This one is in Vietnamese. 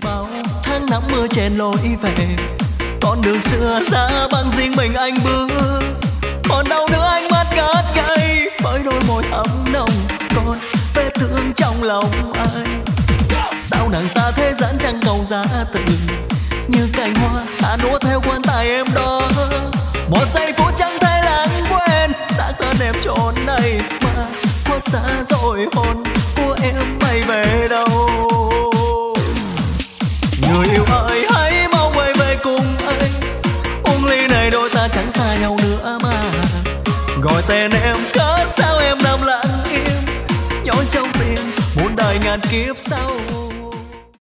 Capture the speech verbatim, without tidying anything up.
bao tháng năm mưa trên lối về, con đường xưa ra bằng riêng mình anh bước. Còn đâu nữa ánh mắt ngát ngây với đôi môi thắm nồng, còn vết thương trong lòng anh. Sao nàng xa thế gian chẳng cầu giá từ, như cành hoa ta nuốt theo quan tài em đó. Một giây phút chẳng thể lãng quên, xác thân em trốn này mà khuất xa rồi hồn của em bay về đâu. Người yêu ơi hãy mau quay về cùng anh, uống ly này đôi ta chẳng xa nhau nữa mà. Gọi tên em cớ sao em nằm lặng im, nhói trong tim muôn đời ngàn kiếp sau.